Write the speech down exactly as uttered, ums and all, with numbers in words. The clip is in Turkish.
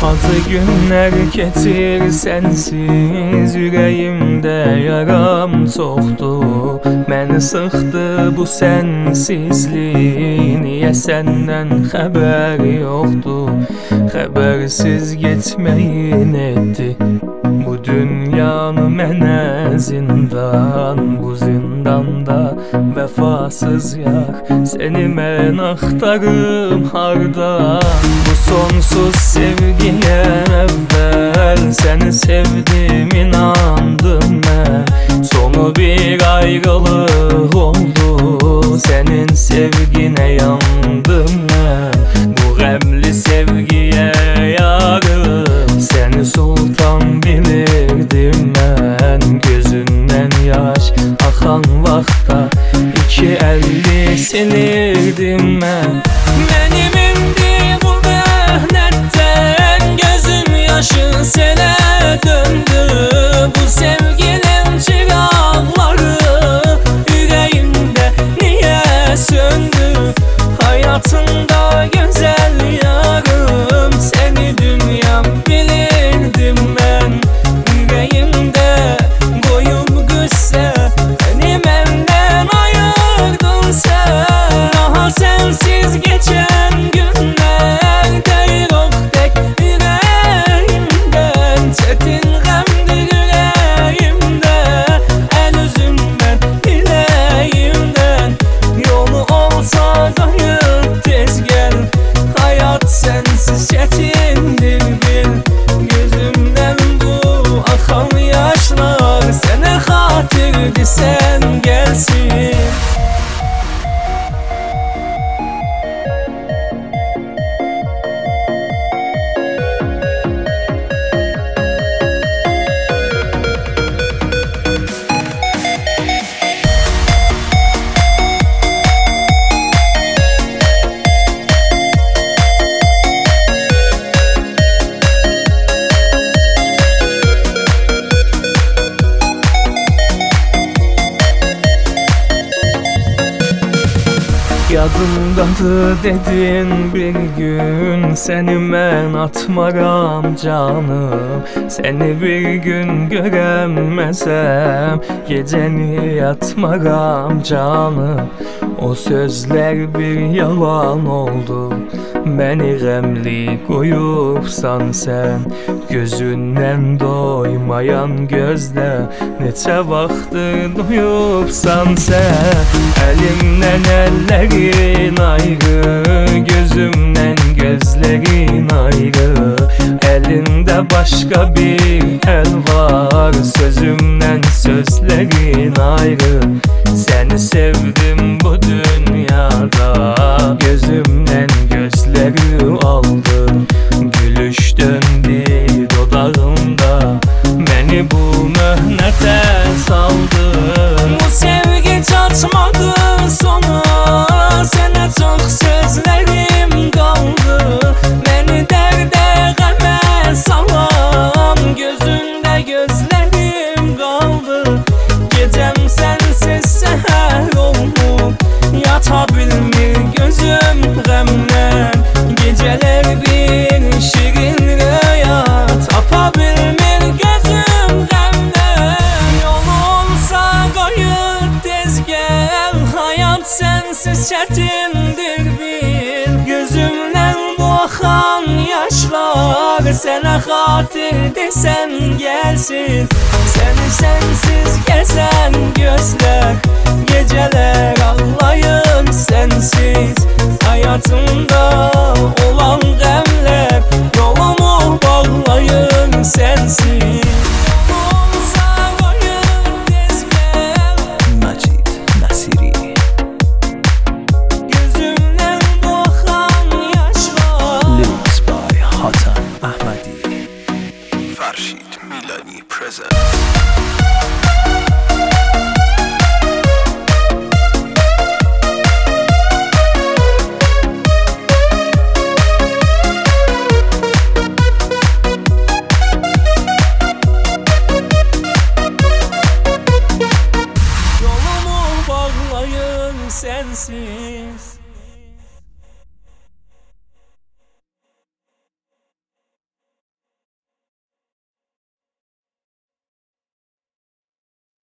Acı günler getir sensiz, yüreğimde yaram çoktu. Məni sıxdı bu sensizlik, niye senden haber yoktu? Habersiz geçmeyin etti bu dünyanı mənə zindan. Bu zindanda vefasız yar, seni mən axtarım harda? Bu sonsuz sevgiye evvel seni sevdim, inandım ben. Sonu bir ayrılık oldu, senin sevgine yandım ben. Bu gemli sevgiye yarım, seni sultan bilirdim ben. Gözünden yaş akan vakta iki elli silirdim ben. Benim indi bu mehnetten, gözüm yaşı sele döndü. Bu sevginin çıraqları yüreğimde niye söndü? Hayatımda güzel yarım, seni dünyam bilirdim ben. Yüreğimde koyup güsse, beni benden ayırdın sen. Daha sensiz geçen günlerde yok tek yüreğimden. Çetin gemdir yüreğimde, el üzümden bileğimden. Yolu olsa gayet tez gel, hayat sensiz çetindir bil. Gözümden bu akan yaşlar, sana hatırdı sen gelsin. Yadımdadır dedin bir gün, seni mən atmaram canım. Seni bir gün göremezsem, geceni yatmaram canım. O sözler bir yalan oldu, beni gemli koyupsan sen. Gözünden doymayan gözle neçə vaxtdır duyupsan sen. Elimden ellerin ayrı, gözümden gözlerin ayrı. Elinde başka bir el var, sözümden sözlerin ayrı. Seni sevdim bu dünyada, gözümden gözleri aldın. Gülüş döndü dudağımda, beni bu mühnete saldın. Bu sevgi çatmadı sonu, sana çok sözlerim kaldı. Beni derde geme salam, gözünde gözlerim kaldı. Gecem sensiz seher olmuş, yatabilmir gözüm gemle. Geceler bir şirin rüya, tapabilmir gözüm gemle. Yol olsa gayet tez gel, hayat sensiz çetindir bil. Gözümden bu akan yaşlar, sana hatır desen gelsin. Seni sensiz gezen gözler, geceler ağlayım sensiz.